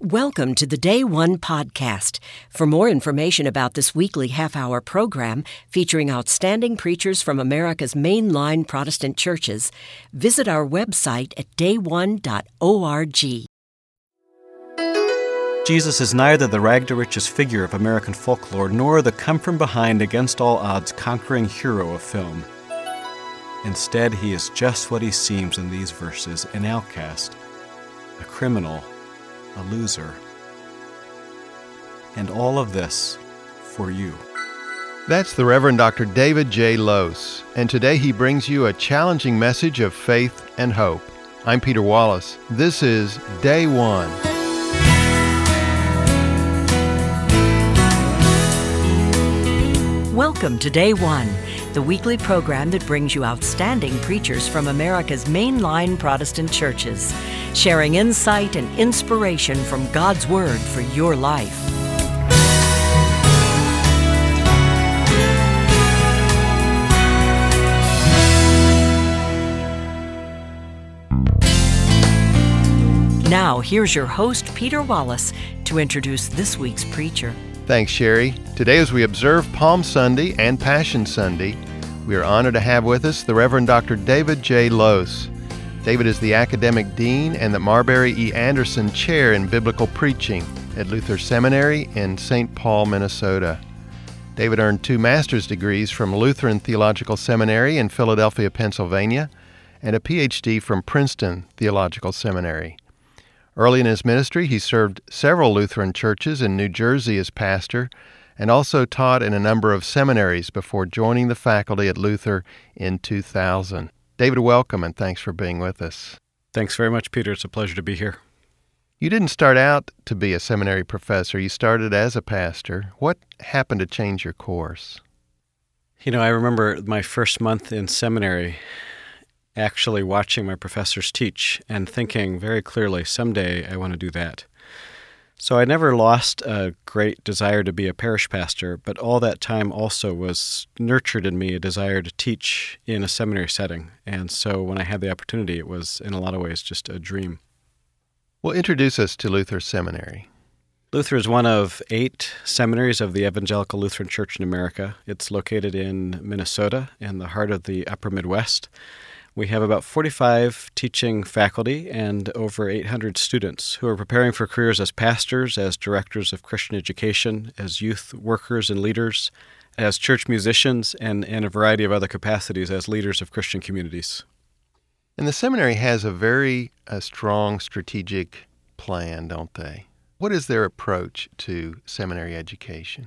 Welcome to the Day One podcast. For more information about this weekly half-hour program featuring outstanding preachers from America's mainline Protestant churches, visit our website at dayone.org. Jesus is neither the rag-to-riches figure of American folklore nor the come-from-behind, against-all-odds conquering hero of film. Instead, he is just what he seems in these verses: an outcast, a criminal, a loser. And all of this for you. That's the Reverend Dr. David J. Lose, and today he brings you a challenging message of faith and hope. I'm Peter Wallace. This is Day One. Welcome to Day One, the weekly program that brings you outstanding preachers from America's mainline Protestant churches, sharing insight and inspiration from God's Word for your life. Now, here's your host, Peter Wallace, to introduce this week's preacher. Thanks, Sherry. Today, as we observe Palm Sunday and Passion Sunday, we are honored to have with us the Reverend Dr. David J. Lose. David is the Academic Dean and the Marbury E. Anderson Chair in Biblical Preaching at Luther Seminary in St. Paul, Minnesota. David earned 2 master's degrees from Lutheran Theological Seminary in Philadelphia, Pennsylvania, and a Ph.D. from Princeton Theological Seminary. Early in his ministry, he served several Lutheran churches in New Jersey as pastor and also taught in a number of seminaries before joining the faculty at Luther in 2000. David, welcome, and thanks for being with us. Thanks very much, Peter. It's a pleasure to be here. You didn't start out to be a seminary professor. You started as a pastor. What happened to change your course? I remember my first month in seminary actually watching my professors teach and thinking very clearly, someday I want to do that. So I never lost a great desire to be a parish pastor, but all that time also was nurtured in me a desire to teach in a seminary setting. And so when I had the opportunity, it was in a lot of ways just a dream. Well, introduce us to Luther Seminary. Luther is one of 8 seminaries of the Evangelical Lutheran Church in America. It's located in Minnesota, in the heart of the upper Midwest. We have about 45 teaching faculty and over 800 students who are preparing for careers as pastors, as directors of Christian education, as youth workers and leaders, as church musicians, and in a variety of other capacities as leaders of Christian communities. And the seminary has a very strong strategic plan, don't they? What is their approach to seminary education?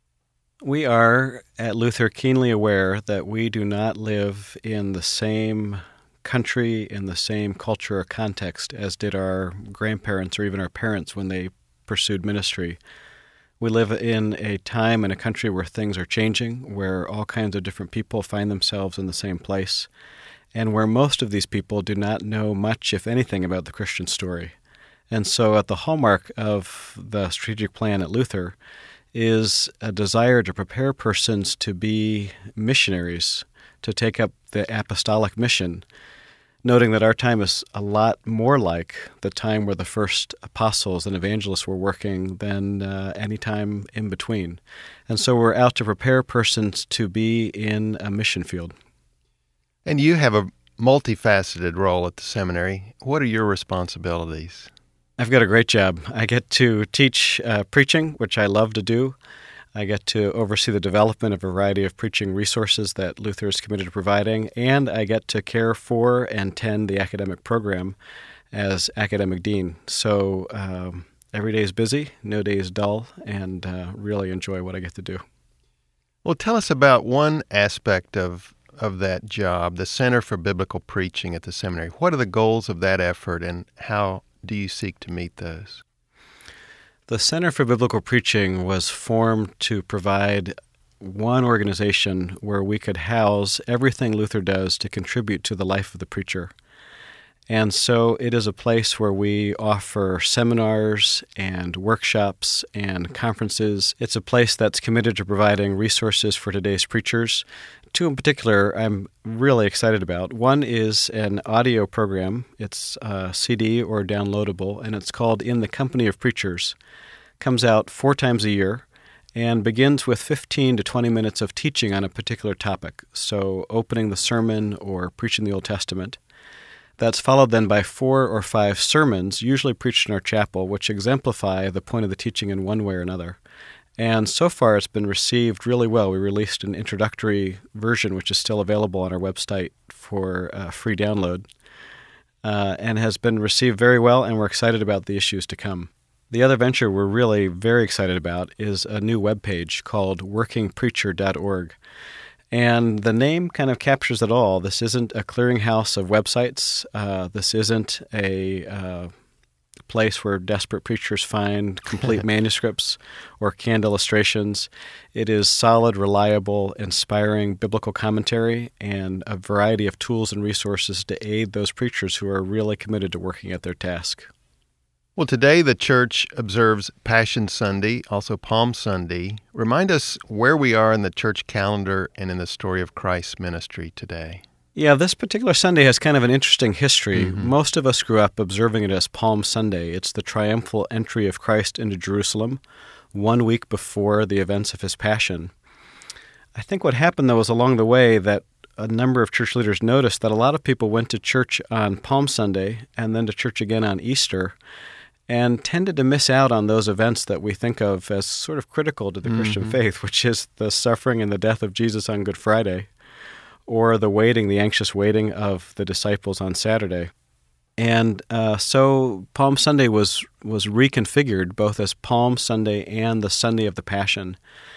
We are, at Luther, keenly aware that we do not live in the same country, in the same culture or context as did our grandparents or even our parents when they pursued ministry. We live in a time and a country where things are changing, where all kinds of different people find themselves in the same place, and where most of these people do not know much, if anything, about the Christian story. And so at the hallmark of the strategic plan at Luther is a desire to prepare persons to be missionaries, to take up the apostolic mission, noting that our time is a lot more like the time where the first apostles and evangelists were working than any time in between. And so we're out to prepare persons to be in a mission field. And you have a multifaceted role at the seminary. What are your responsibilities? I've got a great job. I get to teach preaching, which I love to do. I get to oversee the development of a variety of preaching resources that Luther is committed to providing, and I get to care for and tend the academic program as academic dean. So every day is busy, no day is dull, and really enjoy what I get to do. Well, tell us about one aspect of that job, the Center for Biblical Preaching at the seminary. What are the goals of that effort, and how do you seek to meet those? The Center for Biblical Preaching was formed to provide one organization where we could house everything Luther does to contribute to the life of the preacher. And so it is a place where we offer seminars and workshops and conferences. It's a place that's committed to providing resources for today's preachers. Two in particular I'm really excited about. One is an audio program. It's CD or downloadable, and it's called In the Company of Preachers. Comes out 4 times a year and begins with 15 to 20 minutes of teaching on a particular topic, so opening the sermon or preaching the Old Testament. That's followed then by 4 or 5 sermons, usually preached in our chapel, which exemplify the point of the teaching in one way or another. And so far it's been received really well. We released an introductory version, which is still available on our website for free download, and has been received very well, and we're excited about the issues to come. The other venture we're really very excited about is a new webpage called workingpreacher.org. And the name kind of captures it all. This isn't a clearinghouse of websites. This isn't a place where desperate preachers find complete manuscripts or canned illustrations. It is solid, reliable, inspiring biblical commentary and a variety of tools and resources to aid those preachers who are really committed to working at their task. Well, today the church observes Passion Sunday, also Palm Sunday. Remind us where we are in the church calendar and in the story of Christ's ministry today. Yeah, this particular Sunday has kind of an interesting history. Most of us grew up observing it as Palm Sunday. It's the triumphal entry of Christ into Jerusalem 1 week before the events of his Passion. I think what happened, though, was along the way that a number of church leaders noticed that a lot of people went to church on Palm Sunday and then to church again on Easter, and tended to miss out on those events that we think of as sort of critical to the Christian faith, which is the suffering and the death of Jesus on Good Friday, or the anxious waiting of the disciples on Saturday. And so Palm Sunday was reconfigured both as Palm Sunday and the Sunday of the Passion,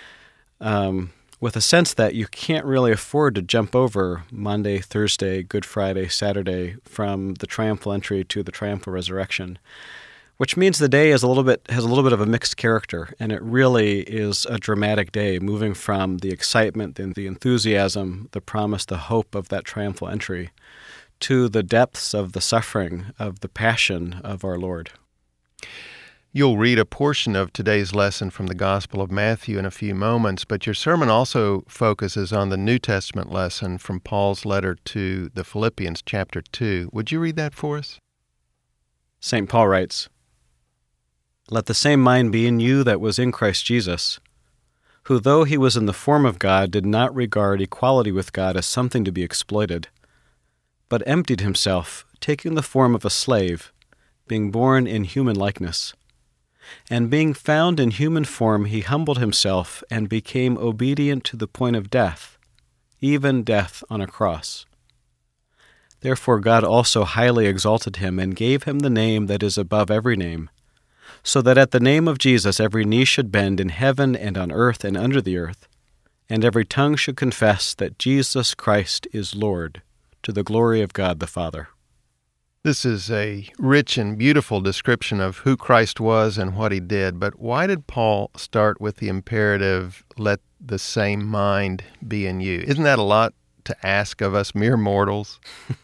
with a sense that you can't really afford to jump over Monday, Thursday, Good Friday, Saturday from the triumphal entry to the triumphal resurrection. Which means the day has a little bit of a mixed character, and it really is a dramatic day, moving from the excitement and the enthusiasm, the promise, the hope of that triumphal entry, to the depths of the suffering, of the passion of our Lord. You'll read a portion of today's lesson from the Gospel of Matthew in a few moments, but your sermon also focuses on the New Testament lesson from Paul's letter to the Philippians, chapter 2. Would you read that for us? St. Paul writes, "Let the same mind be in you that was in Christ Jesus, who, though he was in the form of God, did not regard equality with God as something to be exploited, but emptied himself, taking the form of a slave, being born in human likeness. And being found in human form, he humbled himself and became obedient to the point of death, even death on a cross. Therefore God also highly exalted him and gave him the name that is above every name, so that at the name of Jesus every knee should bend in heaven and on earth and under the earth, and every tongue should confess that Jesus Christ is Lord, to the glory of God the Father." This is a rich and beautiful description of who Christ was and what he did, but why did Paul start with the imperative, let the same mind be in you? Isn't that a lot to ask of us mere mortals?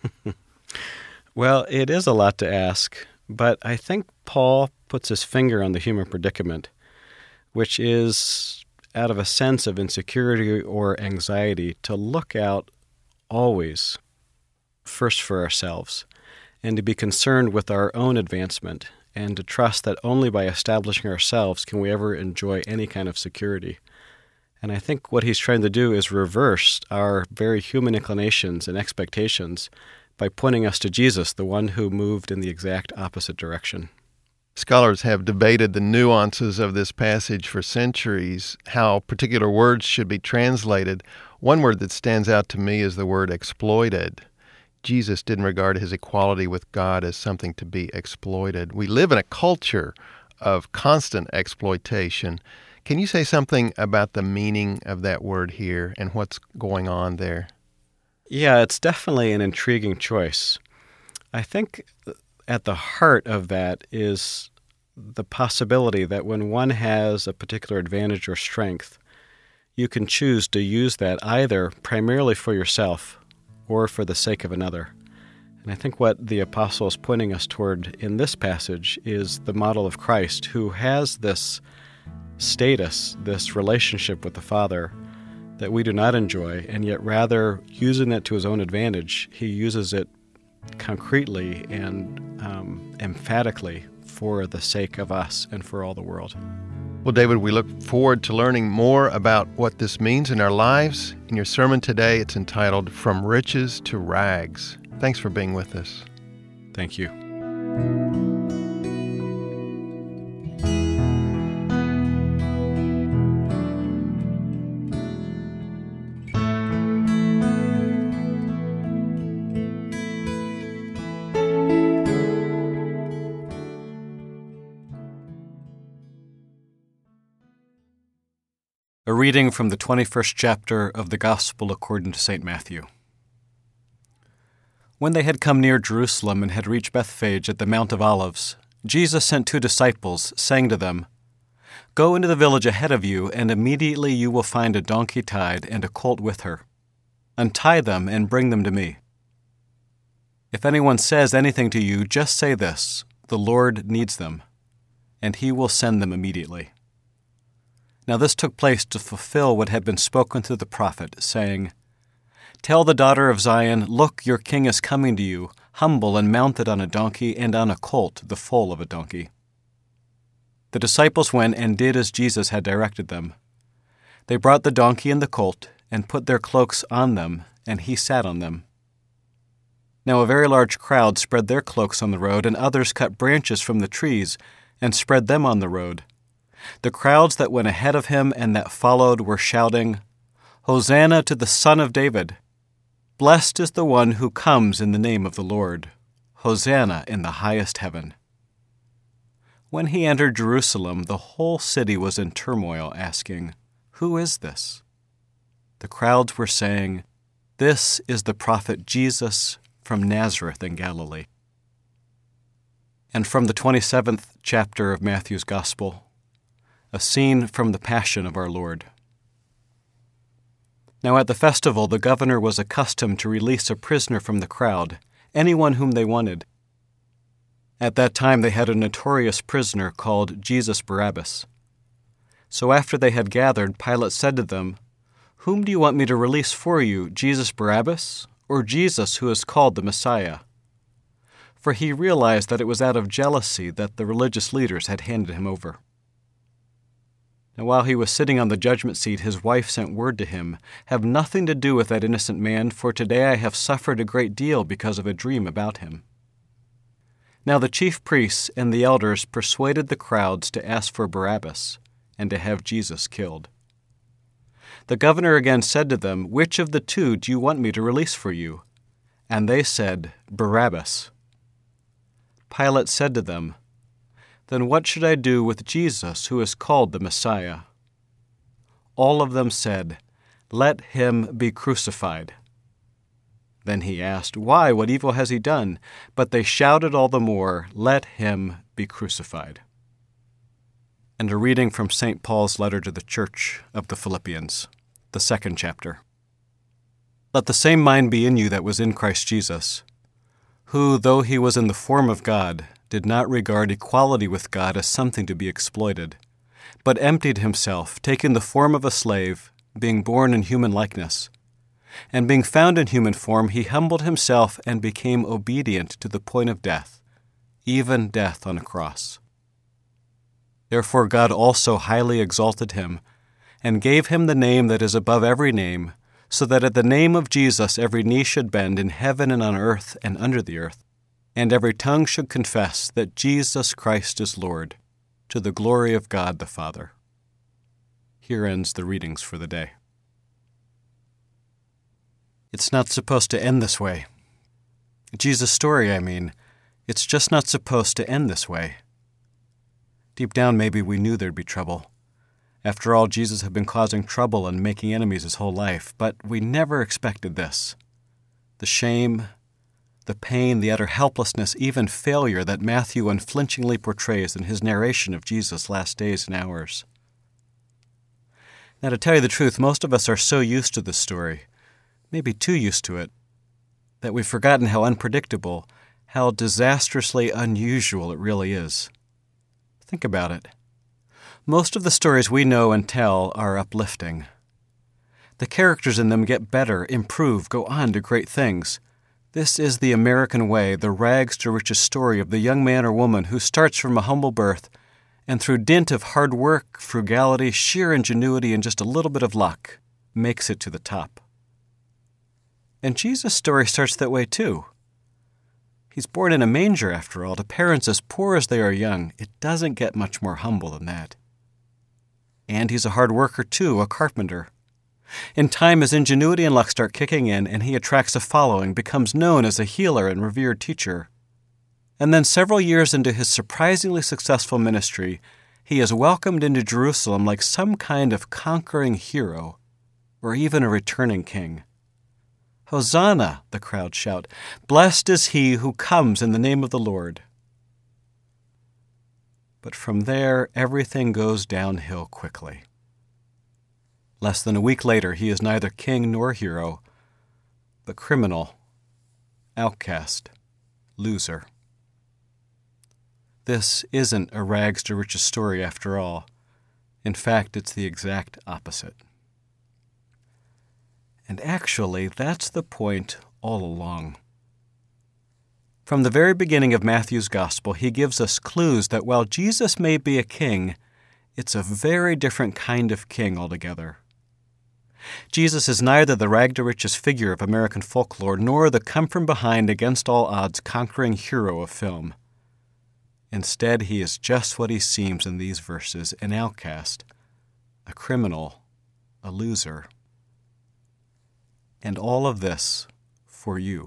Well, it is a lot to ask, but I think Paul puts his finger on the human predicament, which is out of a sense of insecurity or anxiety to look out always first for ourselves and to be concerned with our own advancement and to trust that only by establishing ourselves can we ever enjoy any kind of security. And I think what he's trying to do is reverse our very human inclinations and expectations by pointing us to Jesus, the one who moved in the exact opposite direction. Scholars have debated the nuances of this passage for centuries, how particular words should be translated. One word that stands out to me is the word exploited. Jesus didn't regard his equality with God as something to be exploited. We live in a culture of constant exploitation. Can you say something about the meaning of that word here and what's going on there? Yeah, it's definitely an intriguing choice. I think at the heart of that is the possibility that when one has a particular advantage or strength, you can choose to use that either primarily for yourself or for the sake of another. And I think what the apostle is pointing us toward in this passage is the model of Christ, who has this status, this relationship with the Father that we do not enjoy, and yet rather using it to his own advantage, he uses it concretely and emphatically for the sake of us and for all the world. Well, David, we look forward to learning more about what this means in our lives. In your sermon today, it's entitled From Riches to Rags. Thanks for being with us. Thank you. A reading from the 21st chapter of the Gospel according to St. Matthew. When they had come near Jerusalem and had reached Bethphage at the Mount of Olives, Jesus sent 2 disciples, saying to them, "Go into the village ahead of you, and immediately you will find a donkey tied and a colt with her. Untie them and bring them to me. If anyone says anything to you, just say this, 'The Lord needs them,' and he will send them immediately." Now this took place to fulfill what had been spoken through the prophet, saying, "Tell the daughter of Zion, look, your king is coming to you, humble and mounted on a donkey and on a colt, the foal of a donkey." The disciples went and did as Jesus had directed them. They brought the donkey and the colt, and put their cloaks on them, and he sat on them. Now a very large crowd spread their cloaks on the road, and others cut branches from the trees, and spread them on the road. The crowds that went ahead of him and that followed were shouting, "Hosanna to the Son of David! Blessed is the one who comes in the name of the Lord! Hosanna in the highest heaven!" When he entered Jerusalem, the whole city was in turmoil, asking, "Who is this?" The crowds were saying, "This is the prophet Jesus from Nazareth in Galilee." And from the 27th chapter of Matthew's Gospel, a scene from the Passion of our Lord. Now at the festival the governor was accustomed to release a prisoner from the crowd, anyone whom they wanted. At that time they had a notorious prisoner called Jesus Barabbas. So after they had gathered, Pilate said to them, "Whom do you want me to release for you, Jesus Barabbas, or Jesus who is called the Messiah?" For he realized that it was out of jealousy that the religious leaders had handed him over. Now while he was sitting on the judgment seat, his wife sent word to him, "Have nothing to do with that innocent man, for today I have suffered a great deal because of a dream about him." Now the chief priests and the elders persuaded the crowds to ask for Barabbas and to have Jesus killed. The governor again said to them, "Which of the 2 do you want me to release for you?" And they said, "Barabbas." Pilate said to them, "Then what should I do with Jesus, who is called the Messiah?" All of them said, "Let him be crucified." Then he asked, "Why? What evil has he done?" But they shouted all the more, "Let him be crucified." And a reading from St. Paul's letter to the Church of the Philippians, the 2nd chapter. Let the same mind be in you that was in Christ Jesus, who, though he was in the form of God, did not regard equality with God as something to be exploited, but emptied himself, taking the form of a slave, being born in human likeness. And being found in human form, he humbled himself and became obedient to the point of death, even death on a cross. Therefore God also highly exalted him, and gave him the name that is above every name, so that at the name of Jesus every knee should bend in heaven and on earth and under the earth, and every tongue should confess that Jesus Christ is Lord, to the glory of God the Father. Here ends the readings for the day. It's not supposed to end this way. Jesus' story, I mean, it's just not supposed to end this way. Deep down, maybe we knew there'd be trouble. After all, Jesus had been causing trouble and making enemies his whole life, but we never expected this. The shame, the pain, the utter helplessness, even failure that Matthew unflinchingly portrays in his narration of Jesus' last days and hours. Now, to tell you the truth, most of us are so used to this story, maybe too used to it, that we've forgotten how unpredictable, how disastrously unusual it really is. Think about it. Most of the stories we know and tell are uplifting. The characters in them get better, improve, go on to great things. This is the American way, the rags to riches story of the young man or woman who starts from a humble birth and through dint of hard work, frugality, sheer ingenuity, and just a little bit of luck, makes it to the top. And Jesus' story starts that way too. He's born in a manger, after all, to parents as poor as they are young. It doesn't get much more humble than that. And he's a hard worker too, a carpenter. In time, his ingenuity and luck start kicking in, and he attracts a following, becomes known as a healer and revered teacher. And then several years into his surprisingly successful ministry, he is welcomed into Jerusalem like some kind of conquering hero, or even a returning king. "Hosanna," the crowd shout. "Blessed is he who comes in the name of the Lord." But from there, everything goes downhill quickly. Less than a week later, he is neither king nor hero, but criminal, outcast, loser. This isn't a rags to riches story after all. In fact, it's the exact opposite. And actually, that's the point all along. From the very beginning of Matthew's Gospel, he gives us clues that while Jesus may be a king, it's a very different kind of king altogether. Jesus is neither the rag-to-riches figure of American folklore nor the come-from-behind, against-all-odds conquering hero of film. Instead, he is just what he seems in these verses, an outcast, a criminal, a loser. And all of this for you.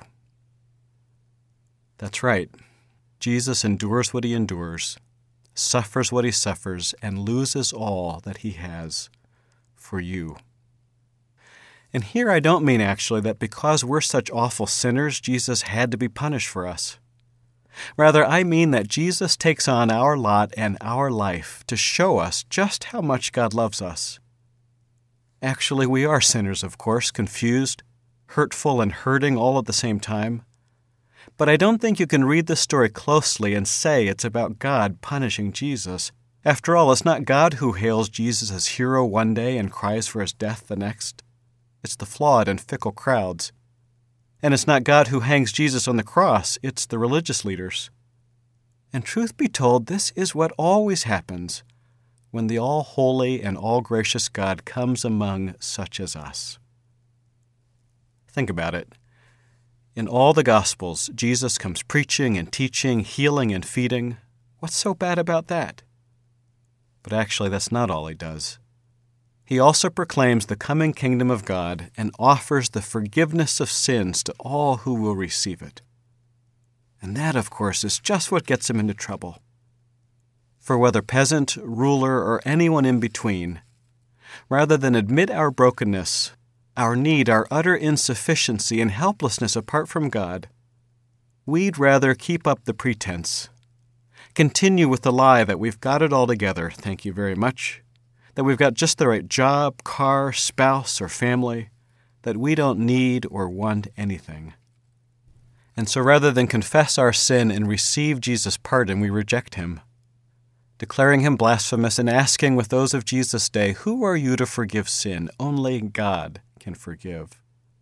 That's right. Jesus endures what he endures, suffers what he suffers, and loses all that he has for you. And here I don't mean actually that because we're such awful sinners, Jesus had to be punished for us. Rather, I mean that Jesus takes on our lot and our life to show us just how much God loves us. Actually, we are sinners, of course, confused, hurtful, and hurting all at the same time. But I don't think you can read this story closely and say it's about God punishing Jesus. After all, it's not God who hails Jesus as hero one day and cries for his death the next. It's the flawed and fickle crowds. And it's not God who hangs Jesus on the cross, it's the religious leaders. And truth be told, this is what always happens when the all-holy and all-gracious God comes among such as us. Think about it. In all the Gospels, Jesus comes preaching and teaching, healing and feeding. What's so bad about that? But actually, that's not all he does. He also proclaims the coming kingdom of God and offers the forgiveness of sins to all who will receive it. And that, of course, is just what gets him into trouble. For whether peasant, ruler, or anyone in between, rather than admit our brokenness, our need, our utter insufficiency and helplessness apart from God, we'd rather keep up the pretense, continue with the lie that we've got it all together, thank you very much, that we've got just the right job, car, spouse, or family, that we don't need or want anything. And so rather than confess our sin and receive Jesus' pardon, we reject him, declaring him blasphemous and asking with those of Jesus' day, "Who are you to forgive sin? Only God can forgive."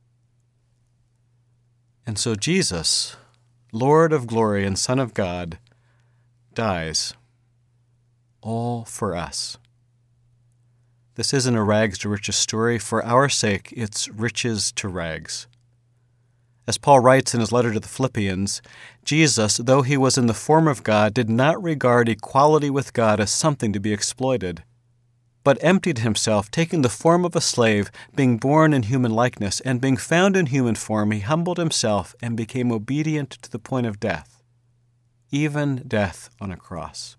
And so Jesus, Lord of glory and Son of God, dies, all for us. This isn't a rags to riches story. For our sake, it's riches to rags. As Paul writes in his letter to the Philippians, Jesus, though he was in the form of God, did not regard equality with God as something to be exploited, but emptied himself, taking the form of a slave, being born in human likeness, and being found in human form, he humbled himself and became obedient to the point of death, even death on a cross.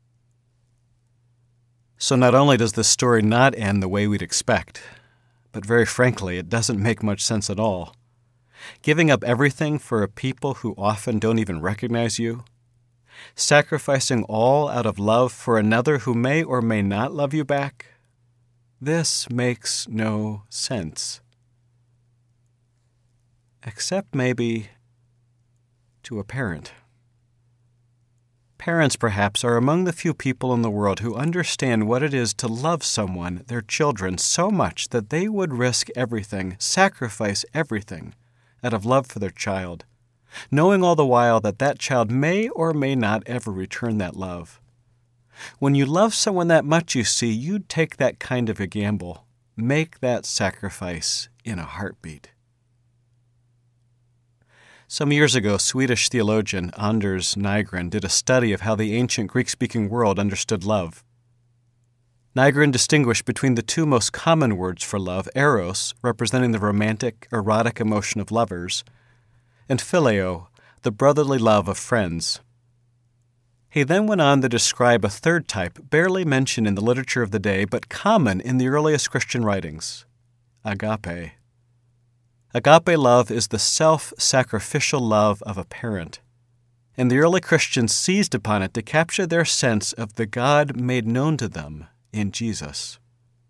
So not only does this story not end the way we'd expect, but very frankly, it doesn't make much sense at all. Giving up everything for a people who often don't even recognize you, sacrificing all out of love for another who may or may not love you back, this makes no sense. except maybe to a parent. Parents, perhaps, are among the few people in the world who understand what it is to love someone, their children, so much that they would risk everything, sacrifice everything, out of love for their child, knowing all the while that that child may or may not ever return that love. When you love someone that much, you see, you'd take that kind of a gamble, make that sacrifice in a heartbeat. Some years ago, Swedish theologian Anders Nygren did a study of how the ancient Greek-speaking world understood love. Nygren distinguished between the two most common words for love, eros, representing the romantic, erotic emotion of lovers, and phileo, the brotherly love of friends. He then went on to describe a third type, barely mentioned in the literature of the day, but common in the earliest Christian writings, agape. Agape love is the self-sacrificial love of a parent, and the early Christians seized upon it to capture their sense of the God made known to them in Jesus.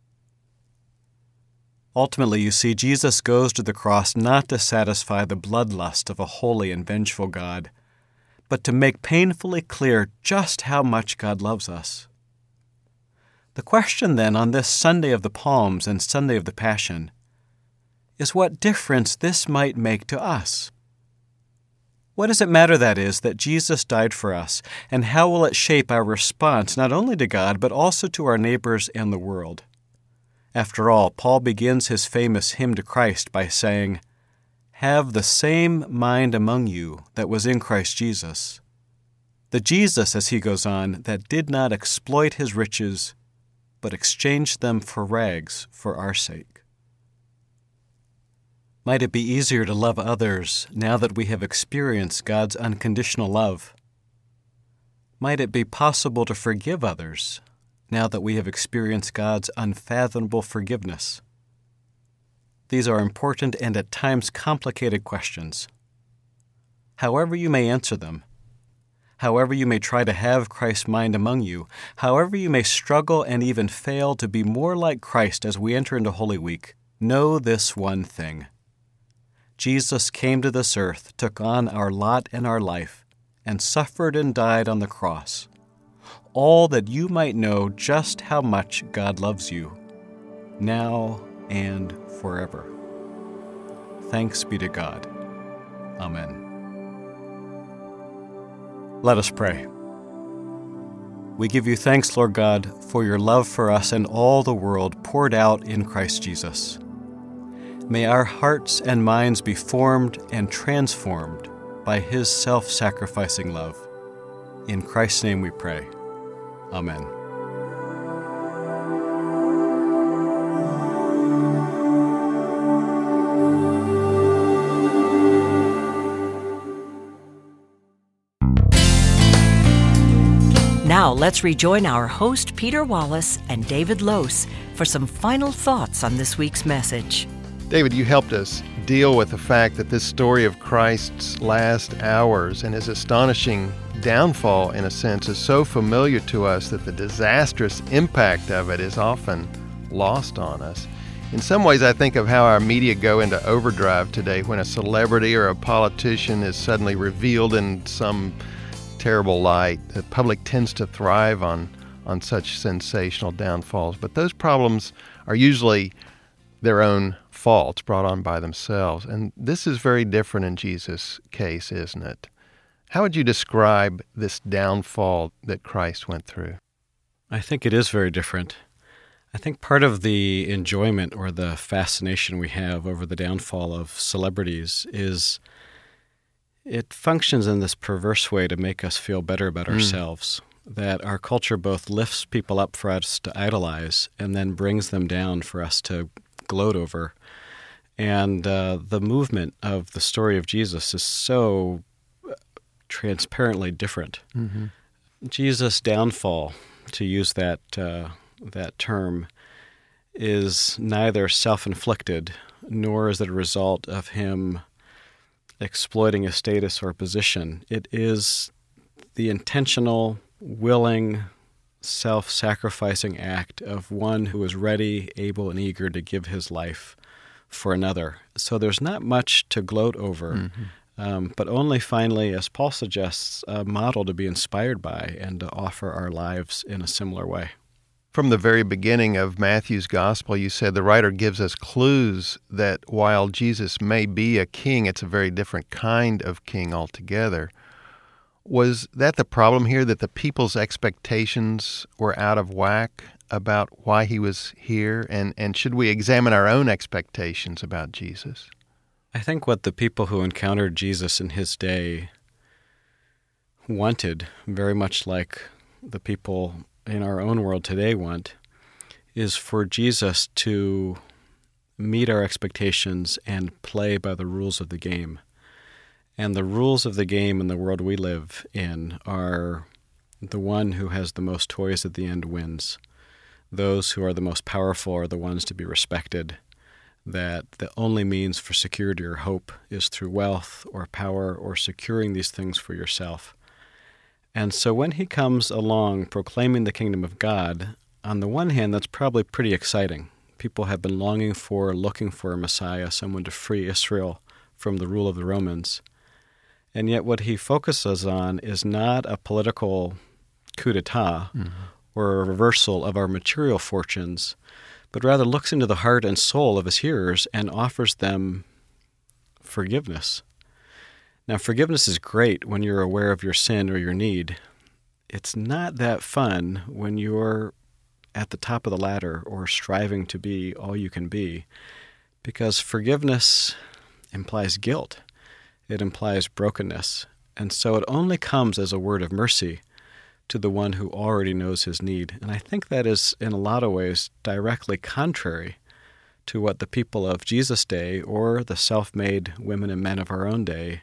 Ultimately, you see, Jesus goes to the cross not to satisfy the bloodlust of a holy and vengeful God, but to make painfully clear just how much God loves us. The question then on this Sunday of the Palms and Sunday of the Passion is what difference this might make to us. What does it matter, that is, that Jesus died for us, and how will it shape our response not only to God but also to our neighbors and the world? After all, Paul begins his famous hymn to Christ by saying, "Have the same mind among you that was in Christ Jesus." The Jesus, as he goes on, that did not exploit his riches, but exchanged them for rags for our sake. Might it be easier to love others now that we have experienced God's unconditional love? Might it be possible to forgive others now that we have experienced God's unfathomable forgiveness? These are important and at times complicated questions. However you may answer them, however you may try to have Christ's mind among you, however you may struggle and even fail to be more like Christ as we enter into Holy Week, know this one thing. Jesus came to this earth, took on our lot and our life, and suffered and died on the cross, all that you might know just how much God loves you, now and forever. Thanks be to God. Amen. Let us pray. We give you thanks, Lord God, for your love for us and all the world poured out in Christ Jesus. May our hearts and minds be formed and transformed by his self-sacrificing love. In Christ's name we pray. Amen. Now let's rejoin our host Peter Wallace and David Lose for some final thoughts on this week's message. David, you helped us deal with the fact that this story of Christ's last hours and his astonishing downfall, in a sense, is so familiar to us that the disastrous impact of it is often lost on us. In some ways, I think of how our media go into overdrive today when a celebrity or a politician is suddenly revealed in some terrible light. The public tends to thrive on such sensational downfalls, but those problems are usually their own faults brought on by themselves. And this is very different in Jesus' case, isn't it? How would you describe this downfall that Christ went through? I think it is very different. I think part of the enjoyment or the fascination we have over the downfall of celebrities is it functions in this perverse way to make us feel better about ourselves, that our culture both lifts people up for us to idolize and then brings them down for us to gloat over. And the movement of the story of Jesus is so transparently different. Mm-hmm. Jesus' downfall, to use that term, is neither self-inflicted nor is it a result of him exploiting a status or position. It is the intentional, willing, self-sacrificing act of one who is ready, able, and eager to give his life for another. So there's not much to gloat over, but only finally, as Paul suggests, a model to be inspired by and to offer our lives in a similar way. From the very beginning of Matthew's gospel, you said the writer gives us clues that while Jesus may be a king, it's a very different kind of king altogether. Was that the problem here, that the people's expectations were out of whack about why he was here? And should we examine our own expectations about Jesus? I think what the people who encountered Jesus in his day wanted, very much like the people in our own world today want, is for Jesus to meet our expectations and play by the rules of the game. And the rules of the game in the world we live in are the one who has the most toys at the end wins. Those who are the most powerful are the ones to be respected. That the only means for security or hope is through wealth or power or securing these things for yourself. And so when he comes along proclaiming the kingdom of God, on the one hand, that's probably pretty exciting. People have been looking for a Messiah, someone to free Israel from the rule of the Romans. And yet what he focuses on is not a political coup d'etat or a reversal of our material fortunes, but rather looks into the heart and soul of his hearers and offers them forgiveness. Now, forgiveness is great when you're aware of your sin or your need. It's not that fun when you're at the top of the ladder or striving to be all you can be, because forgiveness implies guilt. It implies brokenness. And so it only comes as a word of mercy to the one who already knows his need. And I think that is, in a lot of ways, directly contrary to what the people of Jesus' day or the self-made women and men of our own day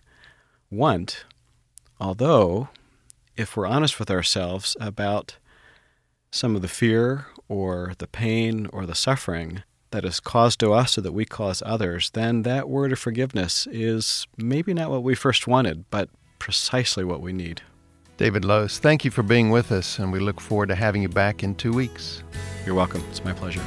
want. Although, if we're honest with ourselves about some of the fear or the pain or the suffering that is caused to us or that we cause others, then that word of forgiveness is maybe not what we first wanted, but precisely what we need. David Lose, thank you for being with us, and we look forward to having you back in 2 weeks. You're welcome. It's my pleasure.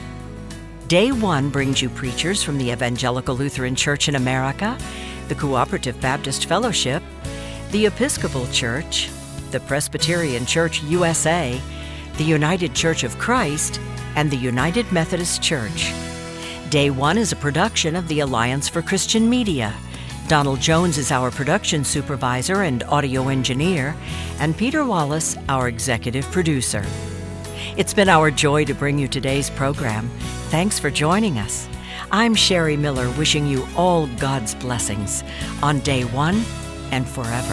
Day One brings you preachers from the Evangelical Lutheran Church in America, the Cooperative Baptist Fellowship, the Episcopal Church, the Presbyterian Church USA, the United Church of Christ, and the United Methodist Church. Day One is a production of the Alliance for Christian Media. Donald Jones is our production supervisor and audio engineer, and Peter Wallace, our executive producer. It's been our joy to bring you today's program. Thanks for joining us. I'm Sherry Miller, wishing you all God's blessings on Day One and forever.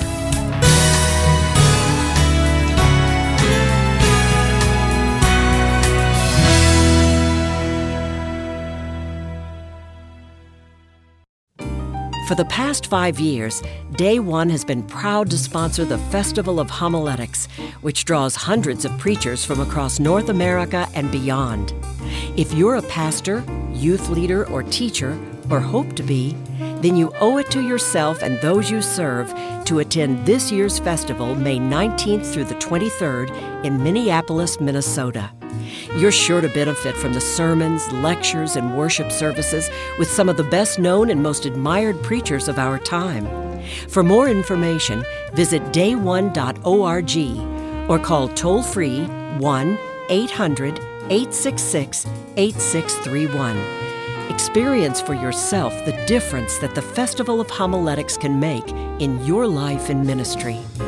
For the past 5 years, Day One has been proud to sponsor the Festival of Homiletics, which draws hundreds of preachers from across North America and beyond. If you're a pastor, youth leader, or teacher, or hope to be, then you owe it to yourself and those you serve to attend this year's festival, May 19th through the 23rd in Minneapolis, Minnesota. You're sure to benefit from the sermons, lectures, and worship services with some of the best-known and most admired preachers of our time. For more information, visit dayone.org or call toll-free 1-800-866-8631. Experience for yourself the difference that the Festival of Homiletics can make in your life and ministry.